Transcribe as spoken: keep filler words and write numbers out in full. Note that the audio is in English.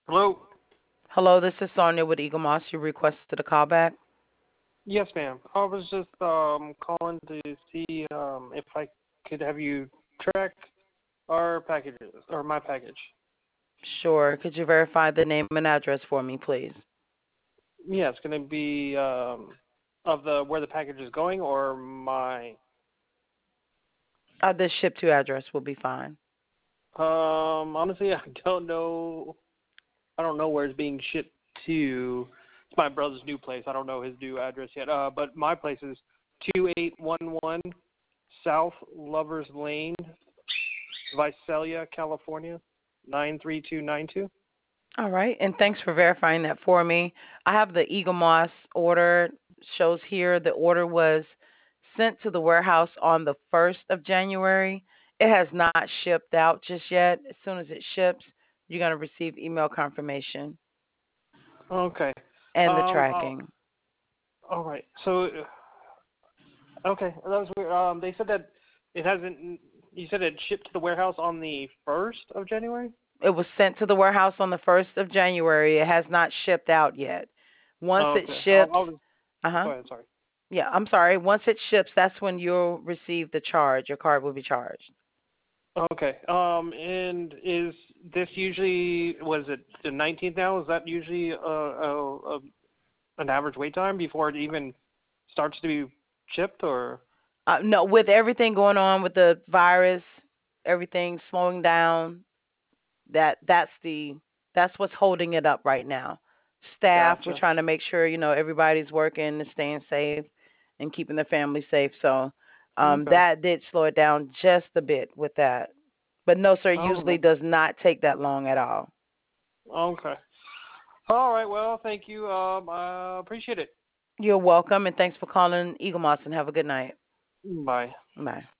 Hello? Hello, this is Sonia with Eagle Moss. You requested a call back. Yes, ma'am. I was just um calling to see um if I could have you track our packages or my package. Sure. Could you verify the name and address for me, please? Yeah, it's gonna be um of the where the package is going or my Uh, the ship to address will be fine. um honestly I don't know I don't know where it's being shipped to. It's my brother's new place. I don't know his new address yet. Uh but my place is two eight one one South Lovers Lane, Visalia, California, nine three two nine two. All right, and thanks for verifying that for me. I have the Eagle Moss order. Shows here the order was sent to the warehouse on the first of January. It has not shipped out just yet. As soon as it ships, you're going to receive email confirmation Okay. and the Um. Uh, tracking. all right. So, uh, okay, that was weird. Um. They said that it hasn't. You said it shipped to the warehouse on the first of January. It was sent to the warehouse on the first of January. It has not shipped out yet. Once Oh, it okay. I'll. ships, I'll just, uh-huh. go ahead. Sorry. Yeah, I'm sorry. Once it ships, that's when you'll receive the charge. Your card will be charged. Okay. Um. And is this usually was it the nineteenth now? Is that usually a, a, a an average wait time before it even starts to be shipped, or? Uh, no, with everything going on with the virus, everything slowing down, that that's the that's what's holding it up right now. Staff, we're Gotcha. trying to make sure, you know, everybody's working and staying safe and keeping their family safe. So um, Okay. that did slow it down just a bit with that. But no, sir, usually Okay. does not take that long at all. Okay. All right. Well, thank you. Um. I appreciate it. You're welcome, and thanks for calling Eagle Moss, and have a good night. Bye. Bye.